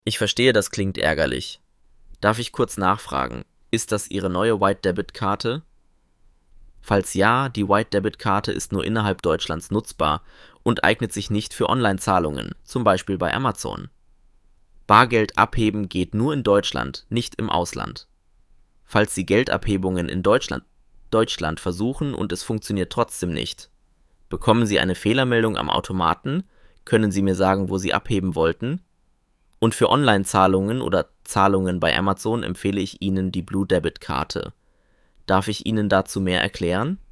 Ich verstehe, das klingt ärgerlich. Darf ich kurz nachfragen, ist das Ihre neue White Debit Karte? Falls ja, die White Debit Karte ist nur innerhalb Deutschlands nutzbar und eignet sich nicht für Online-Zahlungen, zum Beispiel bei Amazon. Bargeld abheben geht nur in Deutschland, nicht im Ausland. Falls Sie Geldabhebungen in Deutschland versuchen und es funktioniert trotzdem nicht, bekommen Sie eine Fehlermeldung am Automaten, können Sie mir sagen, wo Sie abheben wollten? Und für Online-Zahlungen oder Zahlungen bei Amazon empfehle ich Ihnen die Blue Debit Karte. Darf ich Ihnen dazu mehr erklären?